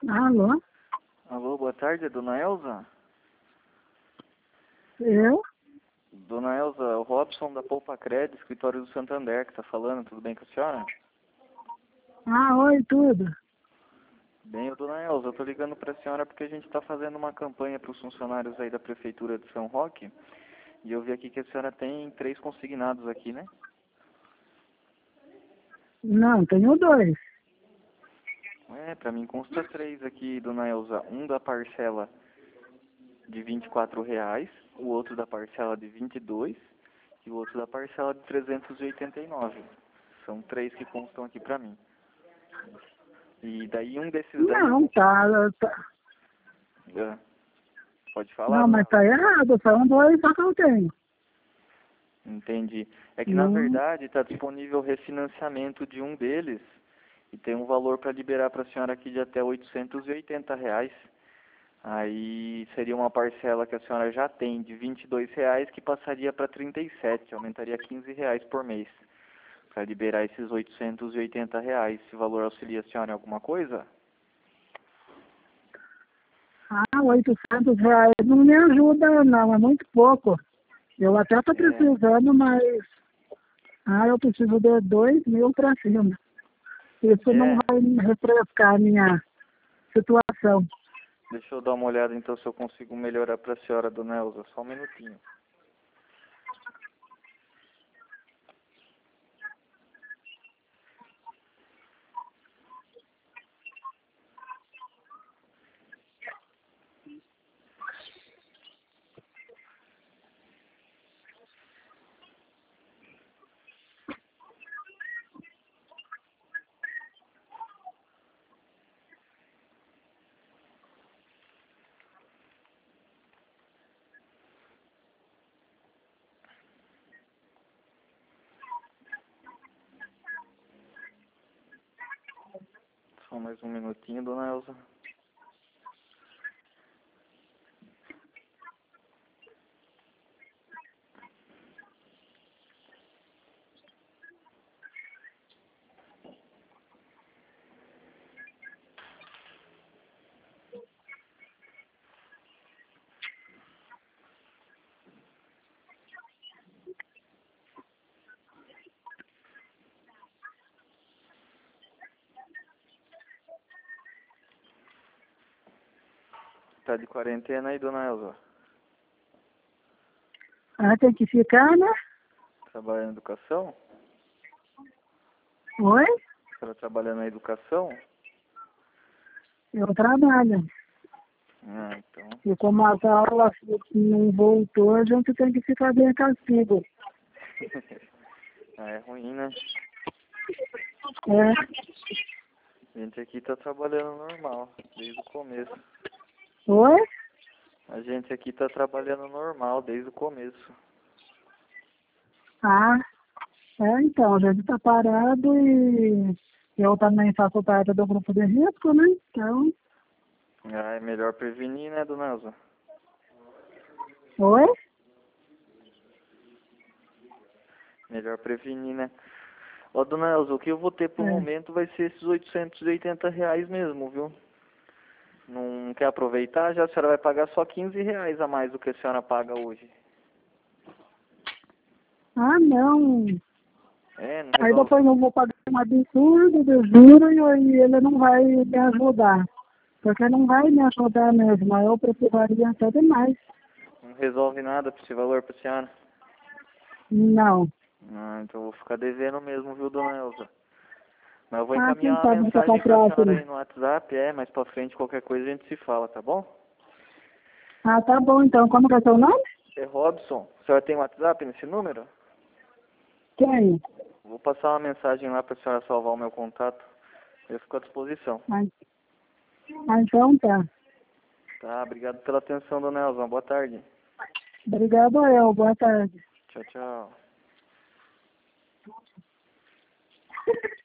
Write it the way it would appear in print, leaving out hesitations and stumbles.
Alô? Alô, boa tarde, é Dona Elza? Eu? Dona Elza, o Robson da Poupa Crédito, escritório do Santander, que tá falando, tudo bem com a senhora? Oi, tudo. Bem, Dona Elza, eu tô ligando pra senhora porque a gente tá fazendo uma campanha para os funcionários aí da Prefeitura de São Roque, e eu vi aqui que a senhora tem 3 consignados aqui, né? Não, tenho 2. Pra mim consta 3 aqui, Dona Elza. Um da parcela de R$ 24, o outro da parcela de 22 e o outro da parcela de 389. São 3 que constam aqui pra mim. E daí um desses daí... Não, tá. Ah, pode falar, Não, Dona mas Elza? tá errado. São 2 só que eu tenho. Entendi. É que na Não. verdade está disponível refinanciamento de um deles e tem um valor para liberar para a senhora aqui de até R$ 880. Aí seria uma parcela que a senhora já tem de R$ 22 que passaria para 37, aumentaria R$ 15 por mês para liberar esses R$ 880. Esse valor auxilia a senhora em alguma coisa? R$ 800 não me ajuda, não. É muito pouco. Eu até tô É, precisando, mas... eu preciso de 2.000 para cima. Isso não é. vai refrescar a minha situação. Deixa eu dar uma olhada então se eu consigo melhorar para a senhora, Dona Elza, só um minutinho. Só mais um minutinho, Dona Elza. Tá de quarentena aí, Dona Elza? Tem que ficar, né? Trabalha na educação? Oi? A senhora trabalha na educação? Eu trabalho. Então. E como as aulas não voltou, a gente tem que ficar bem castigo. É ruim, né? É. A gente aqui tá trabalhando normal, desde o começo. Oi? A gente aqui tá trabalhando normal, desde o começo. Então, a gente está parado e eu também faço parte do grupo de risco, né? Então, É melhor prevenir, né, Dona Elza? oi? Melhor prevenir, né? Ó, Dona Elza, o que eu vou ter por momento vai ser esses R$ 880 mesmo, viu? Não quer aproveitar? Já a senhora vai pagar só R$ 15 a mais do que a senhora paga hoje. Não. Não Aí resolve. depois eu vou pagar um absurdo de juro e aí ele não vai me ajudar. Porque não vai me ajudar mesmo. Aí eu precisaria até demais. Não resolve nada por esse valor pra senhora? Não. Então eu vou ficar devendo mesmo, viu, Dona Elza? Mas eu vou Quem encaminhar uma sabe fica pra mensagem pra senhora próxima. aí no WhatsApp, mais pra frente, qualquer coisa a gente se fala, tá bom? Tá bom então. Como que é seu nome? É Robson. A senhora tem WhatsApp nesse número? Quem? Vou passar uma mensagem lá pra senhora salvar o meu contato. Eu fico à disposição. Então tá. Tá, obrigado pela atenção, Dona Elza. Boa tarde. Obrigado eu. Boa tarde. Tchau, tchau.